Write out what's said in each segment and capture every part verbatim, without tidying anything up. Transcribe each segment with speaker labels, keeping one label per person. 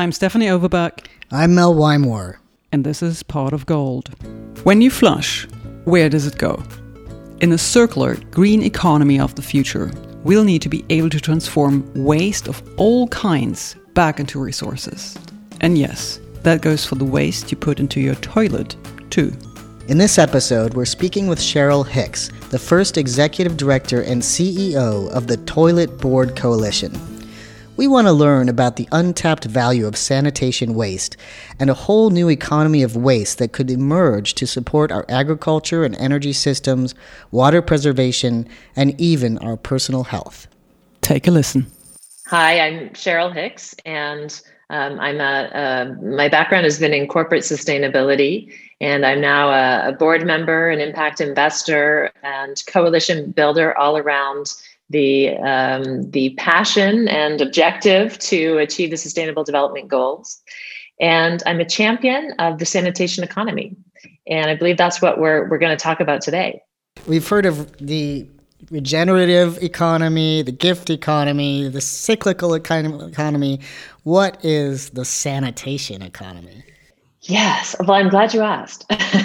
Speaker 1: I'm Stephanie Overbeck.
Speaker 2: I'm Mel Wymore.
Speaker 1: And this is Pot of Gold. When you flush, where does it go? In a circular, green economy of the future, we'll need to be able to transform waste of all kinds back into resources. And yes, that goes for the waste you put into your toilet, too.
Speaker 2: In this episode, we're speaking with Cheryl Hicks, the first executive director and C E O of the Toilet Board Coalition. We want to learn about the untapped value of sanitation waste and a whole new economy of waste that could emerge to support our agriculture and energy systems, water preservation, and even our personal health.
Speaker 1: Take a listen.
Speaker 3: Hi, I'm Cheryl Hicks, and um, I'm a, uh, my background has been in corporate sustainability, and I'm now a, a board member, an impact investor, and coalition builder all around the um, the passion and objective to achieve the Sustainable Development Goals. And I'm a champion of the sanitation economy. And I believe that's what we're we're going to talk about today.
Speaker 2: We've heard of the regenerative economy, the gift economy, the cyclical economy. What is the sanitation economy?
Speaker 3: Yes. Well, I'm glad you asked.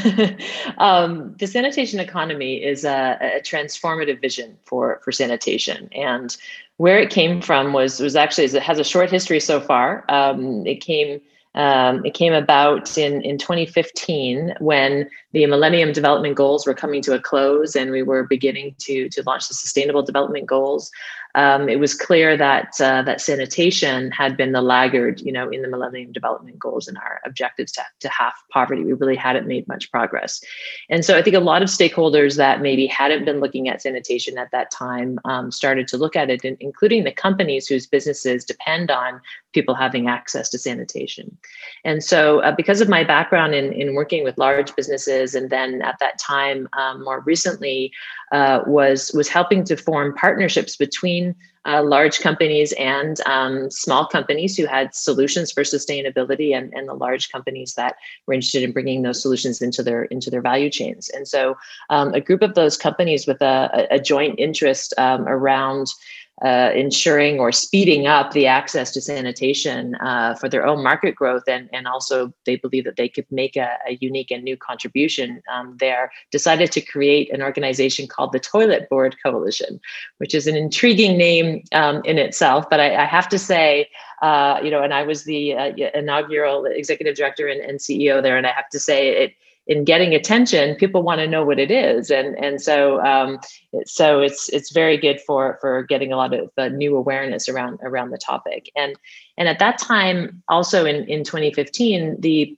Speaker 3: um, the sanitation economy is a, a transformative vision for, for sanitation. And where it came from was, was actually, it has a short history so far. Um, it came Um, it came about in, in twenty fifteen when the Millennium Development Goals were coming to a close and we were beginning to, to launch the Sustainable Development Goals. Um, it was clear that uh, that sanitation had been the laggard, you know, in the Millennium Development Goals and our objectives to, to halve poverty. We really hadn't made much progress. And so I think a lot of stakeholders that maybe hadn't been looking at sanitation at that time um, started to look at it, including the companies whose businesses depend on people having access to sanitation. And so uh, because of my background in, in working with large businesses, and then at that time, um, more recently, uh, was, was helping to form partnerships between uh, large companies and um, small companies who had solutions for sustainability, and, and the large companies that were interested in bringing those solutions into their, into their value chains. And so um, a group of those companies with a, a joint interest um, around Uh, ensuring or speeding up the access to sanitation uh, for their own market growth, and, and also they believe that they could make a, a unique and new contribution um, there, decided to create an organization called the Toilet Board Coalition, which is an intriguing name um, in itself. But I, I have to say, uh, you know, and I was the uh, inaugural executive director and, and C E O there, and I have to say it, in getting attention, people want to know what it is, and and so um, so it's it's very good for for getting a lot of uh, new awareness around around the topic. And and at that time, also in in twenty fifteen, the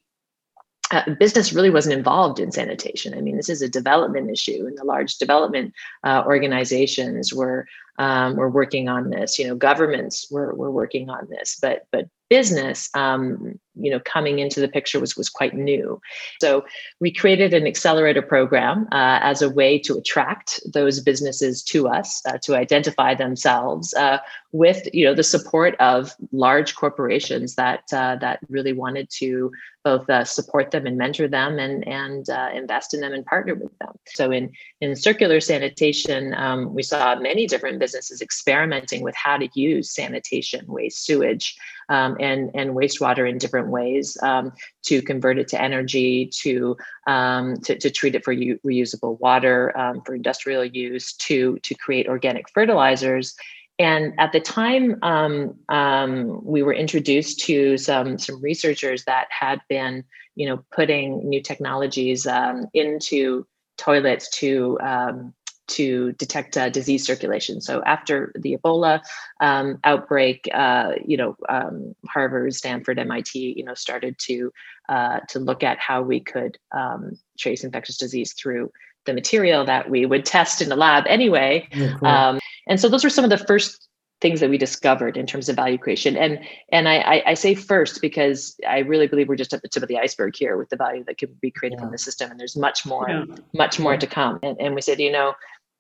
Speaker 3: uh, business really wasn't involved in sanitation. I mean, this is a development issue, and the large development uh, organizations were um, were working on this. You know, governments were were working on this, but but business, um, you know, coming into the picture was was quite new. So we created an accelerator program uh, as a way to attract those businesses to us, uh, to identify themselves uh, with, you know, the support of large corporations that uh, that really wanted to both uh, support them and mentor them, and and uh, invest in them and partner with them. So in in circular sanitation, um, we saw many different businesses experimenting with how to use sanitation, waste, sewage, um, and and wastewater in different ways um, to convert it to energy, to um, to, to treat it for u- reusable water, um, for industrial use, to to create organic fertilizers. And at the time, um, um, we were introduced to some some researchers that had been, you know, putting new technologies um, into toilets to um, to detect uh, disease circulation. So after the Ebola um, outbreak, uh, you know, um, Harvard, Stanford, M I T, you know, started to uh, to look at how we could um, trace infectious disease through the material that we would test in the lab anyway.
Speaker 2: Oh, cool.
Speaker 3: Um, and so those were some of the first things that we discovered in terms of value creation. And and I, I, I say first because I really believe we're just at the tip of the iceberg here with the value that could be created
Speaker 2: Yeah.
Speaker 3: from the system. And there's much more,
Speaker 1: Yeah.
Speaker 3: much more to come. And, and we said, you know,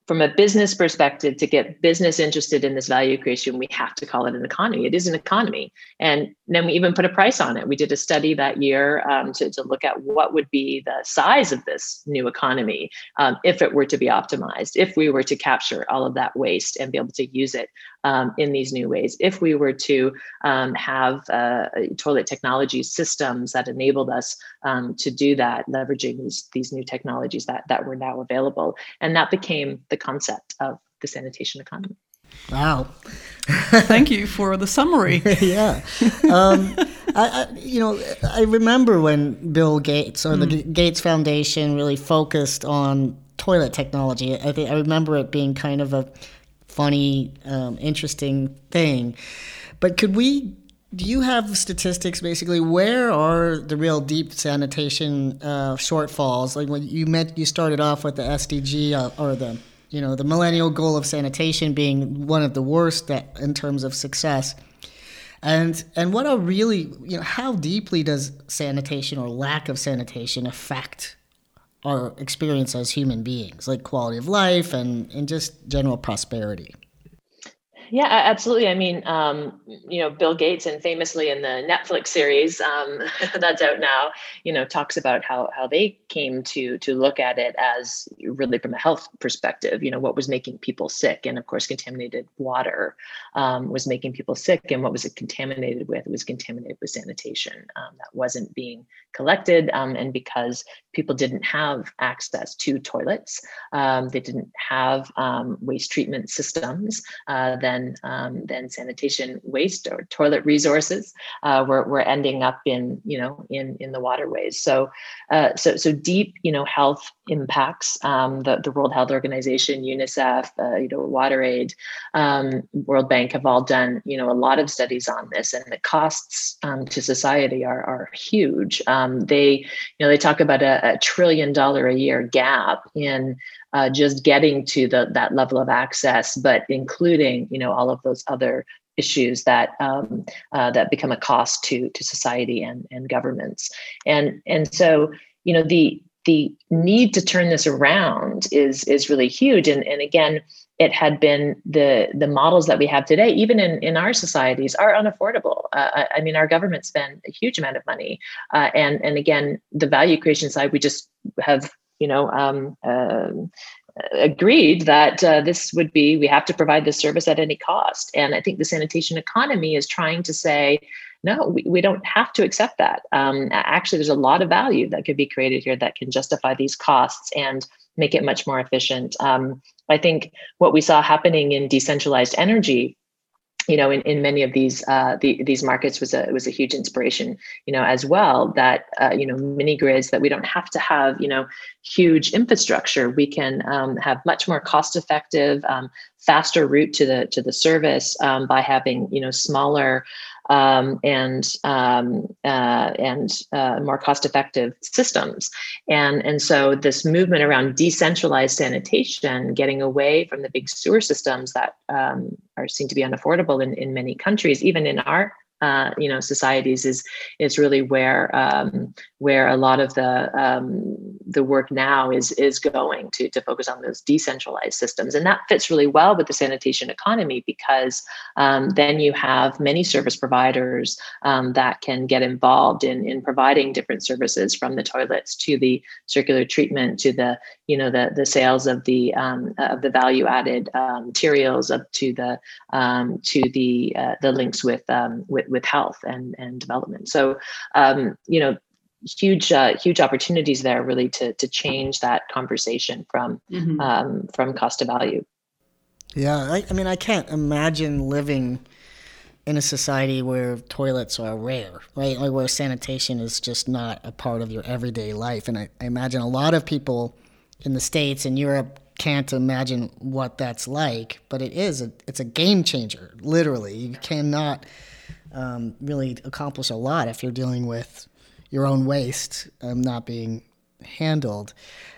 Speaker 3: from a business perspective, to get business interested in this value creation, we have to call it an economy. It is an economy. And then we even put a price on it. We did a study that year um, to, to look at what would be the size of this new economy um, if it were to be optimized, if we were to capture all of that waste and be able to use it um, in these new ways, if we were to um, have uh, toilet technology systems that enabled us um, to do that, leveraging these, these new technologies that, that were now available. And that became the concept of the sanitation economy.
Speaker 2: Wow.
Speaker 1: Thank you for the summary.
Speaker 2: Yeah. Um, I, I, you know, I remember when Bill Gates or the mm. Gates Foundation really focused on toilet technology. I think I remember it being kind of a funny, um, interesting thing. But could we, do you have statistics basically? Where are the real deep sanitation uh, shortfalls? Like when you meant, you started off with the S D G uh, or the you know, the millennial goal of sanitation being one of the worst that, in terms of success. And and what are really, you know, how deeply does sanitation or lack of sanitation affect our experience as human beings, like quality of life and, and just general prosperity?
Speaker 3: Yeah, absolutely. I mean, um, you know, Bill Gates, and famously in the Netflix series um, that's out now, you know, talks about how how they came to to look at it as really from a health perspective. You know, what was making people sick, and of course, contaminated water um, was making people sick. And what was it contaminated with? It was contaminated with sanitation um, that wasn't being collected, um, and because people didn't have access to toilets, um, they didn't have um, waste treatment systems. Uh, then Um, then sanitation waste or toilet resources uh, were, were ending up in, you know, in, in the waterways. So, uh, so, so deep, you know, health impacts. Um, the, the World Health Organization, UNICEF, uh, you know, WaterAid, um, World Bank have all done, you know, a lot of studies on this, and the costs um, to society are are huge. Um, they, you know, they talk about a, a trillion dollar a year gap in Uh, just getting to the, that level of access, but including, you know, all of those other issues that um, uh, that become a cost to to society and and governments, and and so you know the the need to turn this around is is really huge, and and again, it had been the the models that we have today, even in in our societies, are unaffordable. Uh, I mean, our government spend a huge amount of money, uh, and and again, the value creation side, we just have, you know, um, uh, agreed that uh, this would be, we have to provide this service at any cost. And I think the sanitation economy is trying to say, no, we, we don't have to accept that. Um, actually, there's a lot of value that could be created here that can justify these costs and make it much more efficient. Um, I think what we saw happening in decentralized energy, you know, in, in many of these uh, the, these markets was a was a huge inspiration, you know, as well. That uh, you know, mini grids, that we don't have to have, you know, huge infrastructure. We can um, have much more cost effective, um, faster route to the to the service um, by having, you know, smaller um, and um, uh, and uh, more cost-effective systems. And, and so this movement around decentralized sanitation, getting away from the big sewer systems that um, are seen to be unaffordable in, in many countries, even in our Uh, you know, societies, is is really where um, where a lot of the um, the work now is is going to to focus on those decentralized systems, and that fits really well with the sanitation economy, because um, then you have many service providers um, that can get involved in in providing different services, from the toilets to the circular treatment to the you know the the sales of the um, of the value added um, materials, up to the um, to the uh, the links with um, with with health and, and development. So, um, you know, huge, uh, huge opportunities there, really, to to change that conversation from mm-hmm. um, from cost to value.
Speaker 2: Yeah, I, I mean, I can't imagine living in a society where toilets are rare, right? Like where sanitation is just not a part of your everyday life. And I, I imagine a lot of people in the States and Europe can't imagine what that's like, but it is. A, it's a game changer, literally. You cannot Um, really accomplish a lot if you're dealing with your own waste um, not being handled.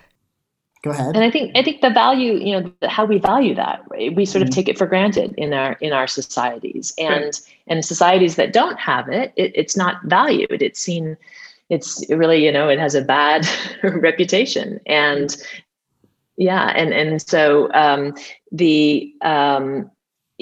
Speaker 2: Go ahead.
Speaker 3: And I think I think the value, you know, how we value that, right? We sort mm-hmm. of take it for granted in our in our societies, and right. and societies that don't have it, it, it's not valued. It's seen, it's really, you know, it has a bad reputation, and Yeah, and and so um, the um,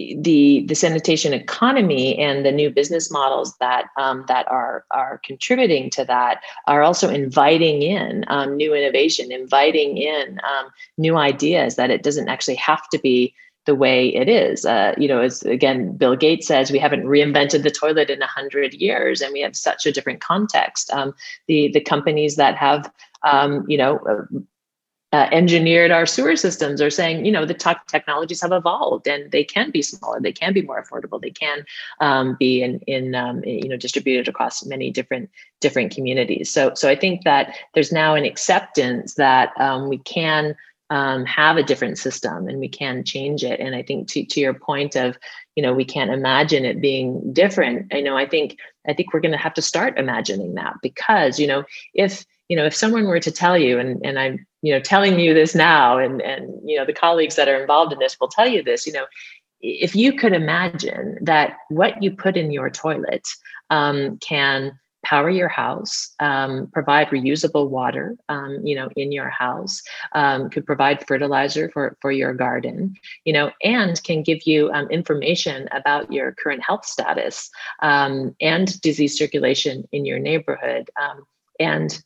Speaker 3: the the sanitation economy and the new business models that um, that are are contributing to that are also inviting in um, new innovation, inviting in um, new ideas, that it doesn't actually have to be the way it is. Uh, you know, as again, Bill Gates says, we haven't reinvented the toilet in a hundred years, and we have such a different context. Um, the the companies that have um, you know. Uh, Uh, engineered our sewer systems are saying, you know, the tech technologies have evolved and they can be smaller, they can be more affordable, they can um, be in, in um, you know, distributed across many different different communities. So, so I think that there's now an acceptance that um, we can um, have a different system and we can change it. And I think to to your point of, you know, we can't imagine it being different. I know, I think I think we're going to have to start imagining that, because, you know, if you know, if someone were to tell you, and, and I'm, you know, telling you this now, and, and, you know, the colleagues that are involved in this will tell you this, you know, if you could imagine that what you put in your toilet um, can power your house, um, provide reusable water, um, you know, in your house, um, could provide fertilizer for, for your garden, you know, and can give you um, information about your current health status um, and disease circulation in your neighborhood, um, and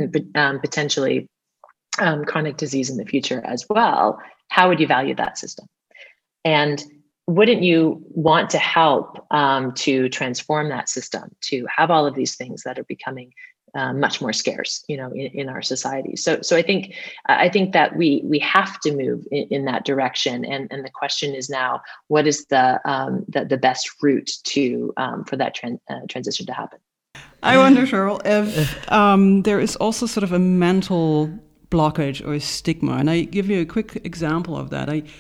Speaker 3: um, potentially um, chronic disease in the future as well, how would you value that system? And wouldn't you want to help um, to transform that system, to have all of these things that are becoming uh, much more scarce, you know, in, in our society? So, so I think I think that we we have to move in, in that direction. And, and the question is now, what is the um, the, the best route to um, for that tran- uh, transition to happen?
Speaker 1: I wonder, Cheryl, if um, there is also sort of a mental blockage or a stigma. And I give you a quick example of that. I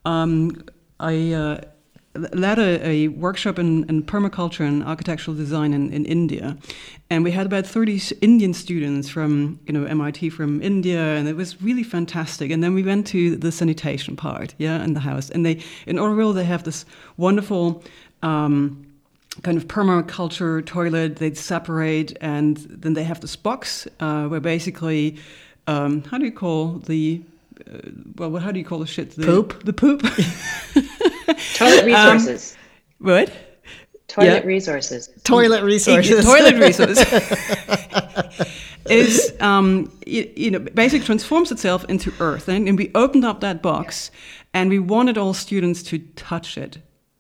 Speaker 1: um, I uh, led a, a workshop in, in permaculture and architectural design in, in India. And we had about thirty Indian students from, you know, M I T from India, and it was really fantastic. And then we went to the sanitation part, yeah, in the house. And they, in Oroville, they have this wonderful um, kind of permaculture toilet. They'd separate, and then they have this box uh, where basically, um, how do you call the, uh, well, how do you call the shit? The
Speaker 2: poop?
Speaker 1: The poop.
Speaker 3: Toilet resources.
Speaker 1: Um, what?
Speaker 3: Toilet
Speaker 1: yeah.
Speaker 3: resources.
Speaker 2: Toilet resources.
Speaker 1: Toilet resources. is, um, you, you know, basically transforms itself into earth. And, and we opened up that box, and we wanted all students to touch it.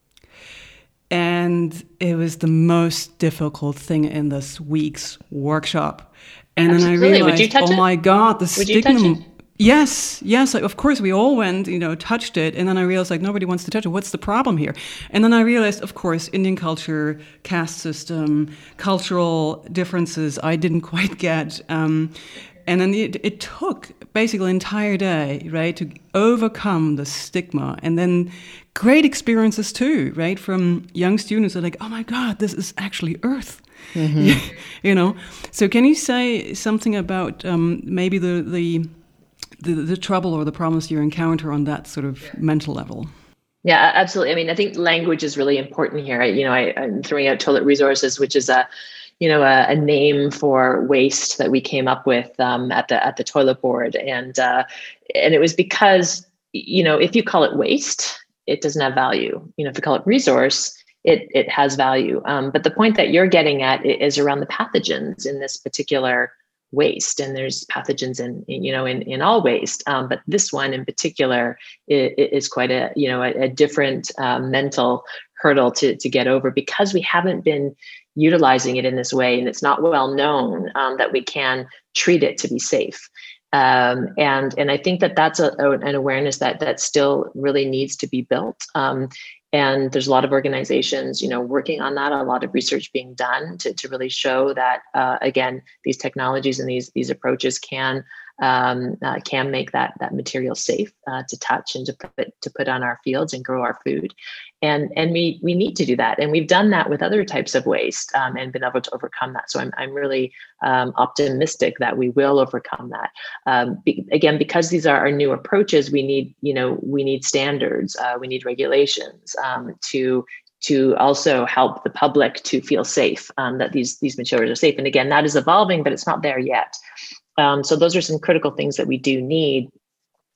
Speaker 1: And it was the most difficult thing in this week's workshop. And Absolutely. Then I realized,
Speaker 3: Would you touch
Speaker 1: oh
Speaker 3: it?
Speaker 1: my God, the
Speaker 3: Would you touch
Speaker 1: stigma.
Speaker 3: it?
Speaker 1: Yes, yes, of course, we all went, you know, touched it. And then I realized, like, nobody wants to touch it. What's the problem here? And then I realized, of course, Indian culture, caste system, cultural differences I didn't quite get. Um, and then it, it took basically an entire day, right, to overcome the stigma. And then great experiences too, right, from young students who are like, oh my God, this is actually Earth. Mm-hmm. You know, so can you say something about um, maybe the, the The, the trouble or the problems you encounter on that sort of mental level?
Speaker 3: Yeah, absolutely. I mean, I think language is really important here. I, you know, I, I'm throwing out toilet resources, which is a, you know, a, a name for waste that we came up with um, at the at the toilet board, and uh, and it was because, you know, if you call it waste, it doesn't have value. You know, if you call it resource, it it has value. Um, but the point that you're getting at is around the pathogens in this particular waste, and there's pathogens in, in you know in, in all waste, um, but this one in particular is, is quite a you know a, a different uh, mental hurdle to to get over, because we haven't been utilizing it in this way, and it's not well known um, that we can treat it to be safe. Um, and and I think that that's a, a, an awareness that that still really needs to be built. Um, And there's a lot of organizations, you know, working on that, a lot of research being done to, to really show that, uh, again, these technologies and these these approaches can um, uh, can make that that material safe uh, to touch and to put to put on our fields and grow our food. And and we we need to do that. And we've done that with other types of waste um, and been able to overcome that. So I'm I'm really um, optimistic that we will overcome that. Um, be, again, because these are our new approaches, we need, you know, we need standards, uh, we need regulations um, to to also help the public to feel safe, um, that these these materials are safe. And again, that is evolving, but it's not there yet. Um, so those are some critical things that we do need.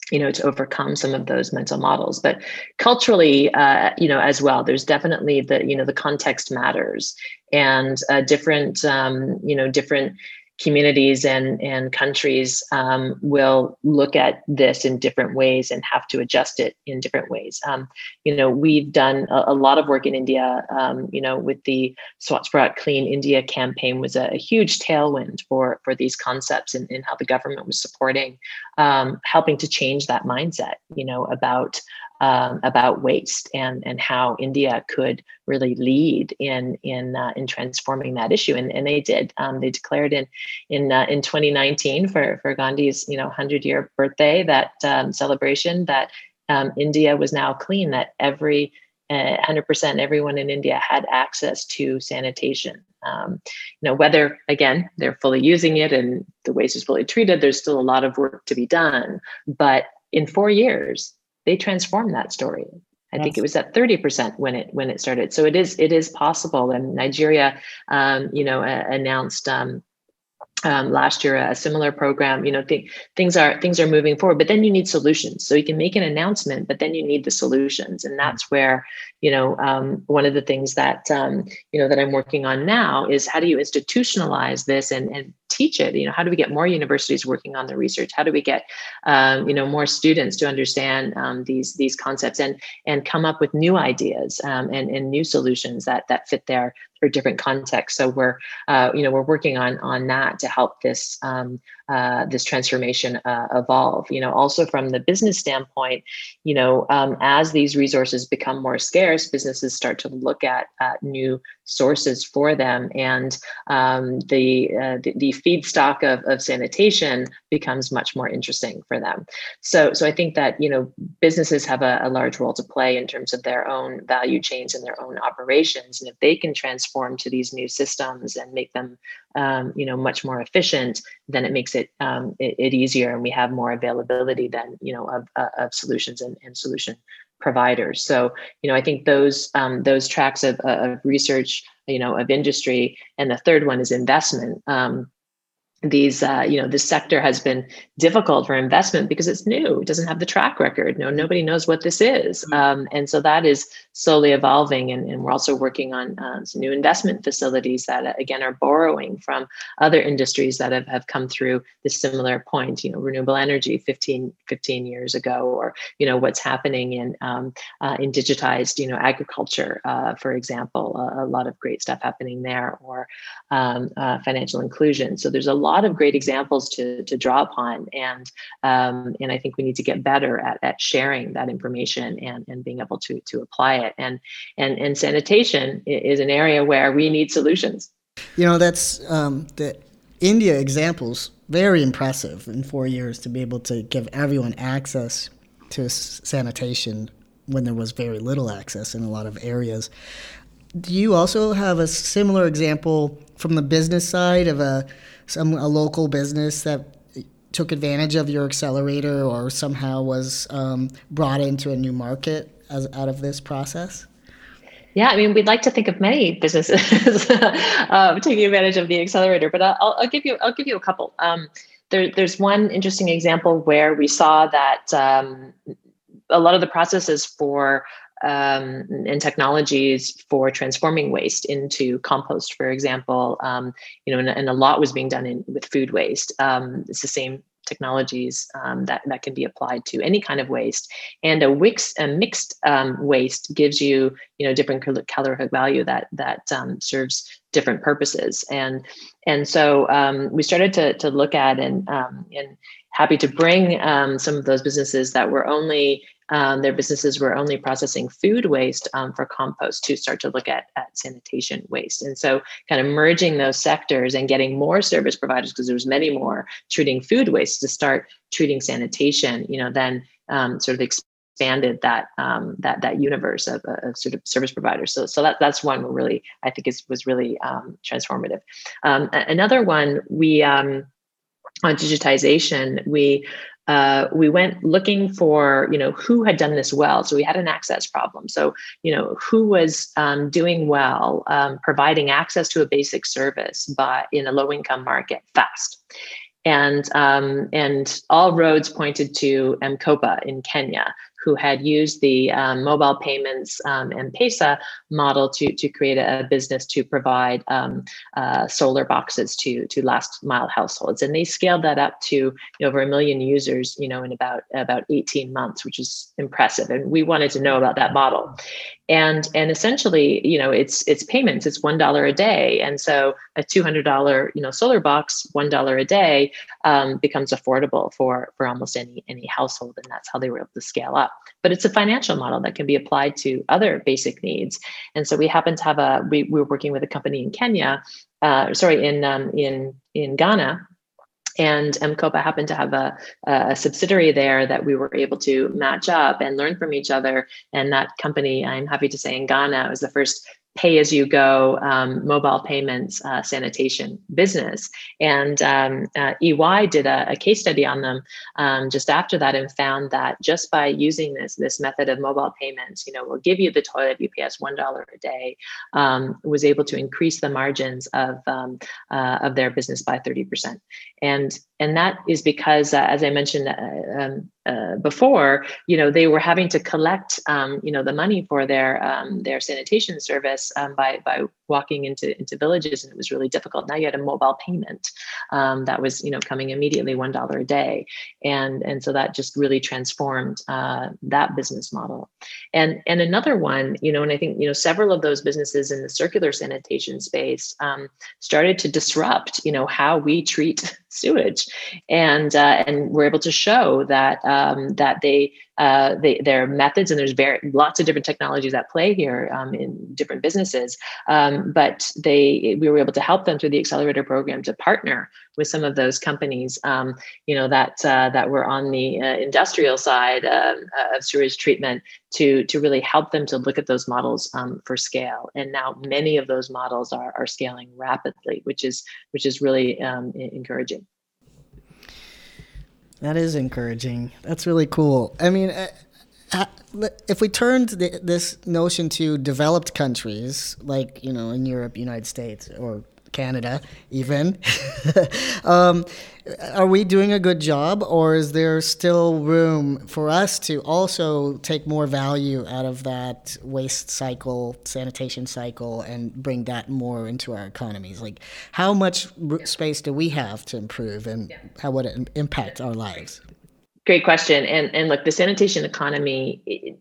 Speaker 3: you know, to overcome some of those mental models. But culturally, uh, you know, as well, there's definitely the, you know, the context matters, and uh, different, um, you know, different communities and and countries um, will look at this in different ways and have to adjust it in different ways. Um, you know, we've done a, a lot of work in India. Um, you know, with the Swachh Bharat Clean India campaign was a, a huge tailwind for for these concepts, and, and how the government was supporting, um, helping to change that mindset. You know, about um, about waste, and and how India could really lead in in uh, in transforming that issue, and and they did. Um, they declared in in uh, in twenty nineteen for for Gandhi's you know hundred year birthday, that um, celebration, that um, India was now clean, that every uh, one hundred percent everyone in India had access to sanitation. Um, you know, whether again they're fully using it and the waste is fully treated, there's still a lot of work to be done. But in four years, they transformed that story. I think it was at thirty percent when it when it started. So it is it is possible. And Nigeria, um, you know, uh, announced um, um, last year a similar program. You know, th- things are things are moving forward. But then you need solutions. So you can make an announcement, but then you need the solutions, and that's where you know um, one of the things that um, you know that I'm working on now is how do you institutionalize this and and teach it? You know, how do we get more universities working on the research? How do we get, um, you know, more students to understand um, these these concepts and and come up with new ideas um, and and new solutions that that fit their their different contexts? So we're, uh, you know, we're working on on that to help this um, uh, this transformation uh, evolve. You know, also from the business standpoint, you know, um, as these resources become more scarce, businesses start to look at uh, new sources for them, and um, the, uh, the the feedstock of, of sanitation becomes much more interesting for them. So, so I think that you know businesses have a, a large role to play in terms of their own value chains and their own operations, and if they can transform to these new systems and make them um, you know much more efficient, then it makes it, um, it it easier, and we have more availability then you know of of solutions and, and solution providers. So, you know, I think those um, those tracks of, of research, you know, of industry, and the third one is investment. Um, these, uh, you know, this sector has been difficult for investment because it's new. It doesn't have the track record. No, nobody knows what this is. Um, and so that is slowly evolving. And, and we're also working on uh, some new investment facilities that, uh, again, are borrowing from other industries that have, have come through this similar point, you know, renewable energy fifteen, fifteen years ago, or, you know, what's happening in, um, uh, in digitized, you know, agriculture, uh, for example, a, a lot of great stuff happening there, or um, uh, financial inclusion. So there's a lot of great examples to, to draw upon. And um, and I think we need to get better at, at sharing that information and, and being able to, to apply it. And, and, and sanitation is an area where we need solutions.
Speaker 2: You know, that's um, the India example's very impressive in four years to be able to give everyone access to sanitation when there was very little access in a lot of areas. Do you also have a similar example from the business side of a some a local business that took advantage of your accelerator or somehow was um, brought into a new market as out of this process?
Speaker 3: Yeah, I mean, we'd like to think of many businesses um, taking advantage of the accelerator, but I'll, I'll give you I'll give you a couple. Um, there, there's one interesting example where we saw that um, a lot of the processes for um, and technologies for transforming waste into compost, for example, um, you know, and, and a lot was being done in with food waste. Um, it's the same technologies um, that, that can be applied to any kind of waste. And a, wix, a mixed um, waste gives you, you know, different calorific value that that um, serves different purposes. And and so um, we started to to look at and um, and happy to bring um, some of those businesses that were only Um, their businesses were only processing food waste um, for compost to start to look at, at sanitation waste. And so kind of merging those sectors and getting more service providers, because there was many more treating food waste, to start treating sanitation, you know, then um, sort of expanded that um, that that universe of, of sort of service providers. So so that that's one where really, I think is was really um, transformative. Um, another one, we um, on digitization, we Uh, we went looking for, you know, who had done this well. So we had an access problem. So, you know, who was um, doing well, um, providing access to a basic service, but in a low income market fast. And um, and all roads pointed to M-Kopa in Kenya, who had used the um, mobile payments um, M-Pesa model to to create a business to provide um, uh, solar boxes to to last mile households, and they scaled that up to you know, over a million users, you know, in about about eighteen months, which is impressive. And we wanted to know about that model. And and essentially, you know, it's it's payments. It's one dollar a day, and so a two hundred dollar you know solar box, one dollar a day, um, becomes affordable for for almost any any household, and that's how they were able to scale up. But it's a financial model that can be applied to other basic needs. And so we happen to have a we, we were working with a company in Kenya, uh, sorry, in um, in in Ghana. And M-Kopa happened to have a, a subsidiary there that we were able to match up and learn from each other. And that company, I'm happy to say, in Ghana, was the first pay-as-you-go um, mobile payments uh, sanitation business. And um, uh, E Y did a, a case study on them um, just after that, and found that just by using this this method of mobile payments, you know, we'll give you the toilet, you pay us one dollar a day, um, was able to increase the margins of um, uh, of their business by thirty percent. And and that is because, uh, as I mentioned uh, um, uh, before, you know, they were having to collect, um, you know, the money for their um, their sanitation service um, by by walking into into villages, and it was really difficult. Now you had a mobile payment um, that was, you know, coming immediately one dollar a day, and and so that just really transformed uh, that business model. And and another one, you know, and I think you know several of those businesses in the circular sanitation space um, started to disrupt, you know, how we treat sewage, and uh, and we're able to show that um, that they uh, they their methods, and there's very lots of different technologies at play here um, in different businesses, um, but they we were able to help them through the accelerator program to partner with some of those companies, um, you know, that uh, that were on the uh, industrial side uh, of sewage treatment to to really help them to look at those models um, for scale. And now many of those models are are scaling rapidly, which is which is really um, encouraging.
Speaker 2: That is encouraging. That's really cool. I mean, uh, if we turned the, this notion to developed countries, like, you know, in Europe, United States, or Canada even, um, are we doing a good job, or is there still room for us to also take more value out of that waste cycle, sanitation cycle, and bring that more into our economies? Like, how much space do we have to improve, and how would it impact our lives?
Speaker 3: Great question. And and look, the sanitation economy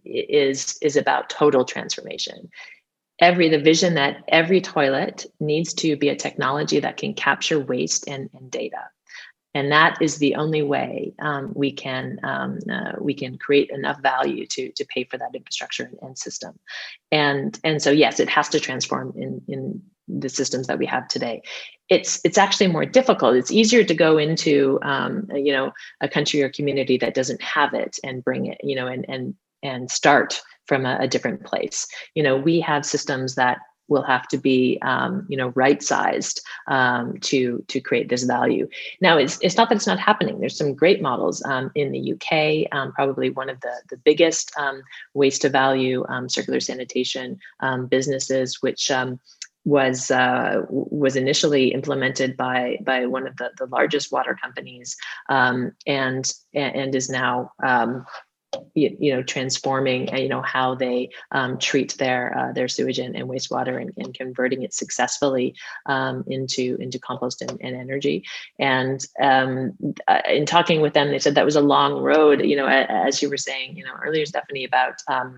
Speaker 3: is is about total transformation. Every the vision that every toilet needs to be a technology that can capture waste and, and data. And that is the only way um, we can um, uh, we can create enough value to to pay for that infrastructure and, and system. And and so yes, it has to transform in in the systems that we have today. It's it's actually more difficult. It's easier to go into um, you know a country or community that doesn't have it and bring it, you know and and and start from a, a different place. You know, we have systems that will have to be, um, you know, right-sized um, to to create this value. Now, it's it's not that it's not happening. There's some great models um, in the U K, um, probably one of the the biggest um, waste to value um, circular sanitation um, businesses, which um, was uh, was initially implemented by by one of the the largest water companies, um, and and is now um, You, you know, transforming, you know, how they um, treat their uh, their sewage and, and wastewater, and, and converting it successfully um, into into compost and, and energy. And um, in talking with them, they said that was a long road. You know, as you were saying, you know, earlier, Stephanie, about um,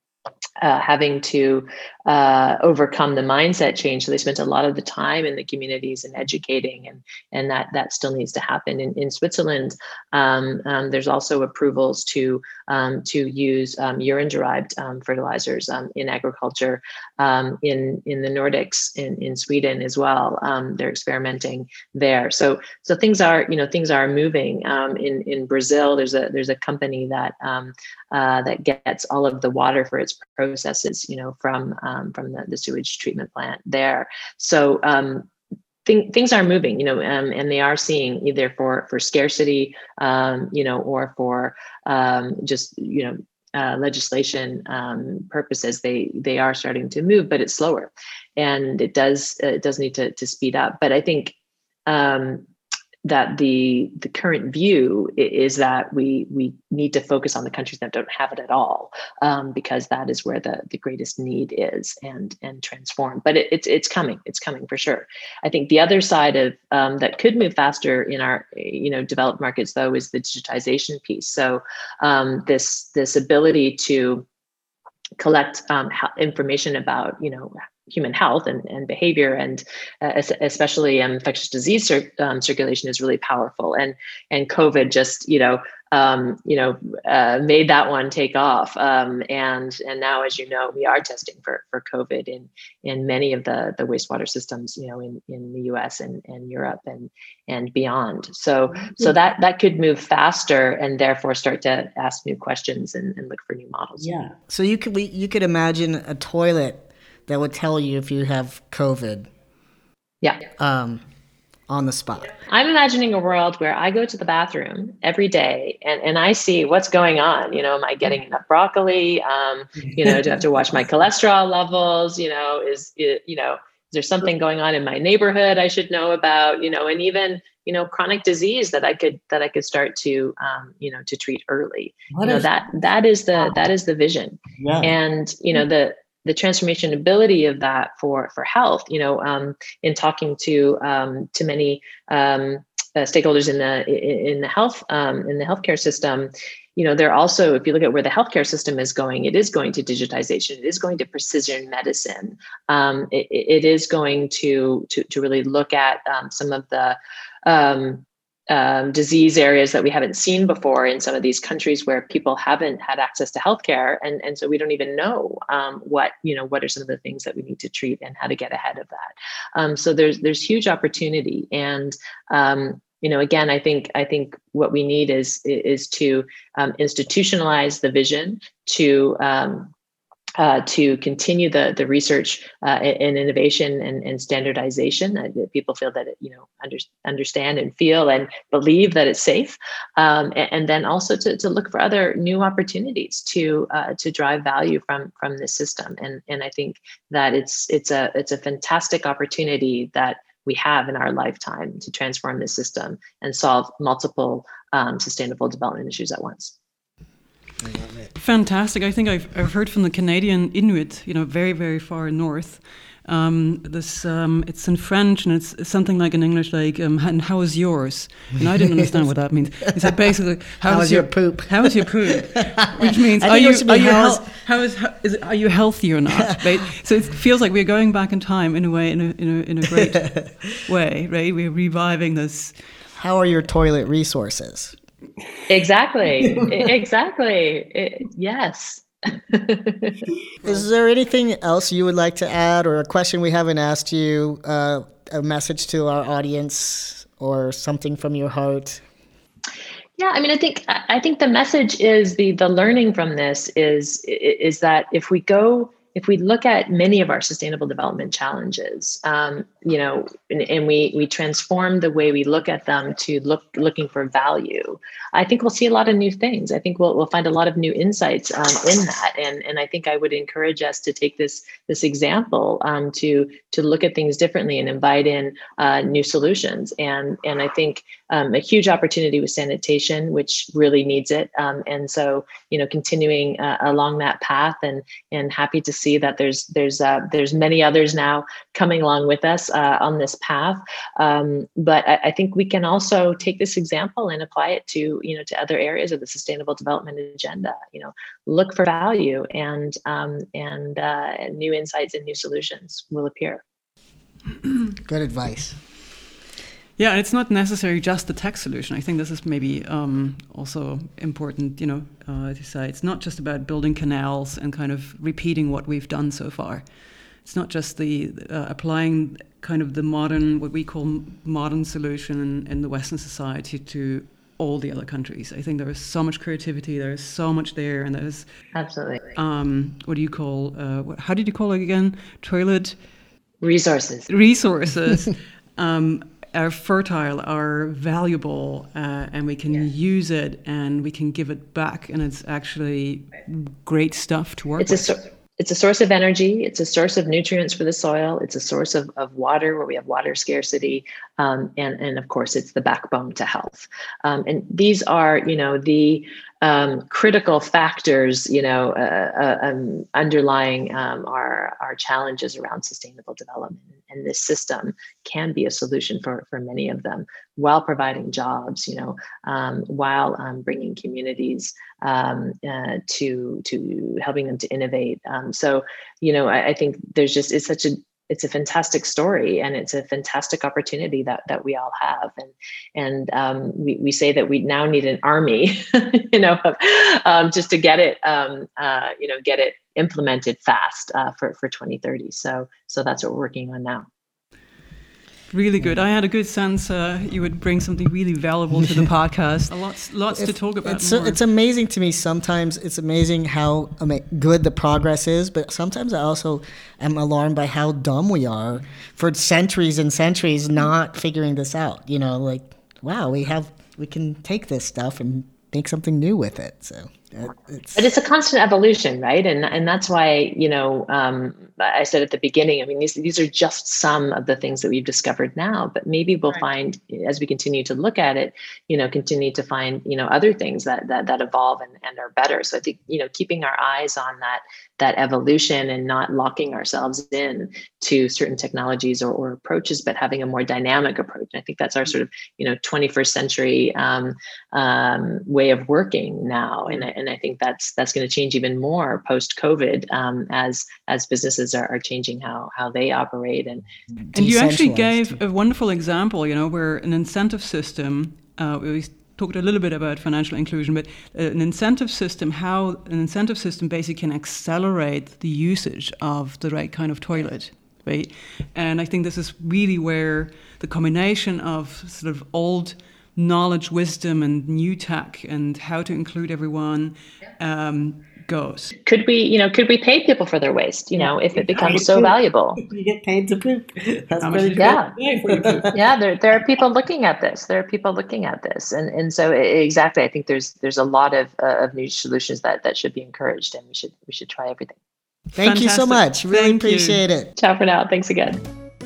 Speaker 3: uh, having to uh, overcome the mindset change. So they spent a lot of the time in the communities and educating, and and that that still needs to happen. In, in Switzerland, um, um, there's also approvals to um, to use um, urine-derived um, fertilizers um, in agriculture. Um, in in the Nordics, in, in Sweden as well, um, they're experimenting there. So so things are you know things are moving. Um, in in Brazil, there's a there's a company that um, uh, that gets all of the water for its processes, you know, from um, from the, the sewage treatment plant there. So um, th- things are moving, you know, um, and they are seeing either for for scarcity, um, you know, or for um, just you know uh, legislation um, purposes. They they are starting to move, but it's slower, and it does uh, it does need to to speed up. But I think. Um, that the the current view is that we we need to focus on the countries that don't have it at all, um, because that is where the, the greatest need is, and and transform. But it, it's it's coming, it's coming for sure. I think the other side of um, that could move faster in our you know developed markets though is the digitization piece. So um, this this ability to collect um, information about you know. human health and, and behavior, and uh, especially um, infectious disease cir- um, circulation is really powerful. And and COVID just you know um, you know uh, made that one take off. Um, and and now, as you know, we are testing for for COVID in in many of the the wastewater systems, you know, in, in the U S and, and Europe and and beyond. So so that that could move faster, and therefore start to ask new questions and, and look for new models.
Speaker 2: Yeah. So you could you could imagine a toilet that would tell you if you have COVID.
Speaker 3: Yeah.
Speaker 2: Um, on the spot.
Speaker 3: I'm imagining a world where I go to the bathroom every day and, and I see what's going on. You know, am I getting enough broccoli? Um, you know, do I have to watch my cholesterol levels? You know, is, you know, is there something going on in my neighborhood I should know about? You know, and even, you know, chronic disease that I could, that I could start to, um, you know, to treat early. What you know, that, that is the, that is the vision. Yeah. And, you know, the, the transformation ability of that for, for health, you know, um, in talking to, um, to many, um, uh, stakeholders in the, in the health, um, in the healthcare system, you know, they're also, if you look at where the healthcare system is going, it is going to digitization, it is going to precision medicine. Um, it, it is going to, to, to really look at, um, some of the, um, Um, disease areas that we haven't seen before in some of these countries where people haven't had access to healthcare, and and so we don't even know um, what you know what are some of the things that we need to treat and how to get ahead of that. Um, so there's there's huge opportunity, and um, you know again I think I think what we need is is to um, institutionalize the vision, to um, Uh, to continue the the research uh, and innovation and, and standardization. Uh, that people feel that it, you know under, understand and feel and believe that it's safe, um, and, and then also to, to look for other new opportunities to uh, to drive value from from this system. And and I think that it's it's a it's a fantastic opportunity that we have in our lifetime to transform this system and solve multiple um, sustainable development issues at once.
Speaker 1: I love it. Fantastic. I think I've, I've heard from the Canadian Inuit, you know, very, very far north. Um, this um, it's in French, and it's, it's something like in English, like um, and how is yours? And I didn't understand what that means. He said basically, how,
Speaker 2: how
Speaker 1: is
Speaker 2: is your, your poop?
Speaker 1: How is your poop? Which means, are you, are you how, how is how, is it, are you healthy or not? Right? So it feels like we're going back in time in a way, in a in a, in a great way, right? We're reviving this.
Speaker 2: How are your toilet resources?
Speaker 3: Exactly. exactly. It, yes.
Speaker 2: Is there anything else you would like to add, or a question we haven't asked you, uh, a message to our audience, or something from your heart?
Speaker 3: Yeah, I mean, I think I think the message is the the learning from this is is that if we go. If we look at many of our sustainable development challenges, um, you know, and, and we we transform the way we look at them to look looking for value, I think we'll see a lot of new things. I think we'll we'll find a lot of new insights um, in that, and and I think I would encourage us to take this this example um, to to look at things differently and invite in uh, new solutions. And and I think um, a huge opportunity with sanitation, which really needs it. Um, and so you know, continuing uh, along that path, and and happy to see. See that there's there's uh, there's many others now coming along with us uh, on this path, um, but I, I think we can also take this example and apply it to you know to other areas of the sustainable development agenda. You know, look for value, and um, and uh, new insights and new solutions will appear.
Speaker 2: Good advice.
Speaker 1: Yeah, and it's not necessarily just the tech solution. I think this is maybe um, also important, you know, uh, to say. It's not just about building canals and kind of repeating what we've done so far. It's not just the uh, applying kind of the modern, what we call modern solution in, in the Western society to all the other countries. I think there is so much creativity, there is so much there, and there's...
Speaker 3: Absolutely.
Speaker 1: Um, what do you call, uh, what, how did you call it again? Toilet?
Speaker 3: Resources.
Speaker 1: Resources. um, are fertile, are valuable, uh, and we can yeah. use it and we can give it back, and it's actually great stuff to work
Speaker 3: it's
Speaker 1: with.
Speaker 3: A, it's a source of energy. It's a source of nutrients for the soil. It's a source of, of water where we have water scarcity. Um, and, and of course, it's the backbone to health. Um, and these are, you know, the um, critical factors, you know, uh, uh, um, underlying um, our, our challenges around sustainable development. And this system can be a solution for, for many of them, while providing jobs, you know, um, while um, bringing communities um, uh, to to helping them to innovate. Um, so, you know, I, I think there's just it's such a it's a fantastic story, and it's a fantastic opportunity that that we all have. And and um, we we say that we now need an army, you know, um, just to get it, um, uh, you know, get it implemented fast uh, for for twenty thirty. So so that's what we're working on now.
Speaker 1: Really good. I had a good sense uh, you would bring something really valuable to the podcast. Lots, lots if, to talk about.
Speaker 2: It's,
Speaker 1: more.
Speaker 2: it's amazing to me. Sometimes it's amazing how ama- good the progress is, but sometimes I also am alarmed by how dumb we are for centuries and centuries not figuring this out. You know, like, wow, we have we can take this stuff and make something new with it. So. It's,
Speaker 3: but it's a constant evolution, right? And and that's why, you know, um, I said at the beginning, I mean, these these are just some of the things that we've discovered now, but maybe we'll right. find, as we continue to look at it, you know, continue to find, you know, other things that that, that evolve and, and are better. So I think, you know, keeping our eyes on that that evolution and not locking ourselves in to certain technologies or, or approaches, but having a more dynamic approach. And I think that's our sort of, you know, twenty-first century um, um, way of working now. And, and I think that's that's going to change even more post-COVID um, as as businesses are, are changing how how they operate. And
Speaker 1: and you actually gave a wonderful example, you know, where an incentive system, uh, we talked a little bit about financial inclusion, but an incentive system, how an incentive system basically can accelerate the usage of the right kind of toilet, right? And I think this is really where the combination of sort of old knowledge, wisdom, and new tech, and how to include everyone um, goes.
Speaker 3: Could we, you know, could we pay people for their waste? You know, if it becomes so valuable,
Speaker 2: you get paid to poop. That's
Speaker 1: How
Speaker 2: pretty
Speaker 3: yeah,
Speaker 2: good.
Speaker 3: yeah. There, there are people looking at this. There are people looking at this, and and so exactly, I think there's there's a lot of uh, of new solutions that that should be encouraged, and we should we should try everything.
Speaker 2: Thank Fantastic. you so much. Really
Speaker 1: Thank
Speaker 2: appreciate
Speaker 1: you.
Speaker 2: it.
Speaker 3: Ciao for now. Thanks again.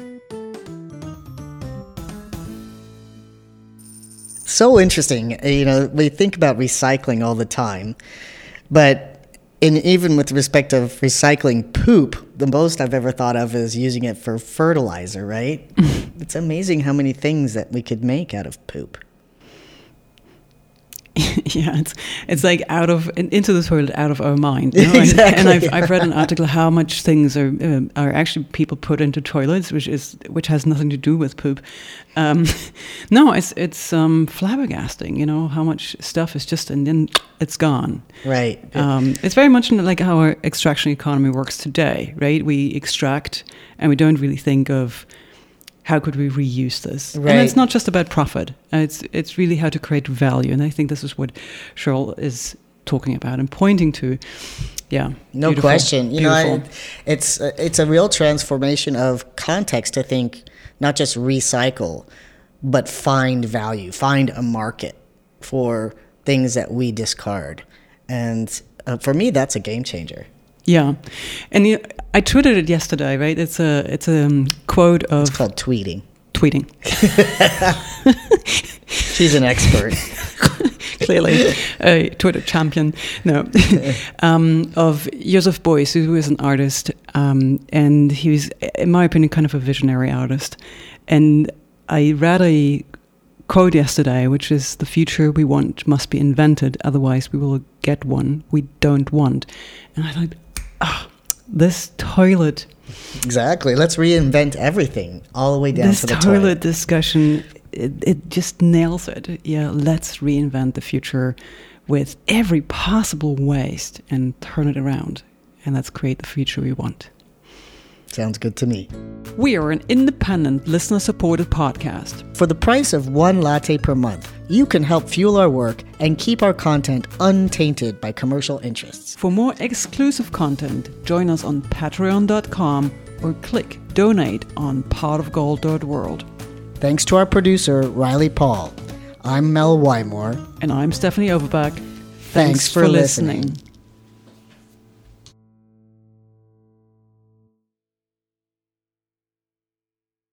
Speaker 2: So interesting. You know, we think about recycling all the time, but in even with respect of recycling poop, the most I've ever thought of is using it for fertilizer, right? It's amazing how many things that we could make out of poop.
Speaker 1: Yeah, it's it's like out of into the toilet, out of our mind. You know?
Speaker 2: Exactly.
Speaker 1: And, and I've I've read an article how much things are uh, are actually people put into toilets, which is which has nothing to do with poop. Um, no, it's it's um, flabbergasting. You know how much stuff is just and then it's gone.
Speaker 2: Right.
Speaker 1: Um, it's very much like how our extraction economy works today, right? We extract and we don't really think of how could we reuse this?
Speaker 2: Right.
Speaker 1: And it's not just about profit. It's it's really how to create value. And I think this is what Cheryl is talking about and pointing to. Yeah.
Speaker 2: No
Speaker 1: beautiful,
Speaker 2: question. You
Speaker 1: beautiful.
Speaker 2: know, I, it's it's a real transformation of context to think not just recycle, but find value, find a market for things that we discard. And uh, for me, that's a game changer.
Speaker 1: Yeah, and you, I tweeted it yesterday. Right, it's a it's a um, quote of.
Speaker 2: It's called tweeting.
Speaker 1: Tweeting.
Speaker 2: She's an expert.
Speaker 1: Clearly, a Twitter champion. No, um, of Joseph Beuys, who is an artist, um, and he's, in my opinion, kind of a visionary artist. And I read a quote yesterday, which is, "The future we want must be invented, otherwise we will get one we don't want." And I thought, ah, oh, this toilet.
Speaker 2: Exactly. Let's reinvent everything, all the way down
Speaker 1: this
Speaker 2: to the
Speaker 1: toilet. This
Speaker 2: toilet
Speaker 1: discussion, it, it just nails it. Yeah, let's reinvent the future with every possible waste and turn it around. And let's create the future we want.
Speaker 2: Sounds good to me.
Speaker 1: We are an independent, listener-supported podcast.
Speaker 2: For the price of one latte per month, you can help fuel our work and keep our content untainted by commercial interests.
Speaker 1: For more exclusive content, join us on patreon dot com or click donate on pot of gold dot world.
Speaker 2: Thanks to our producer, Riley Paul. I'm Mel Wymore.
Speaker 1: And I'm Stephanie Overbeck.
Speaker 2: Thanks, Thanks for, for listening. listening.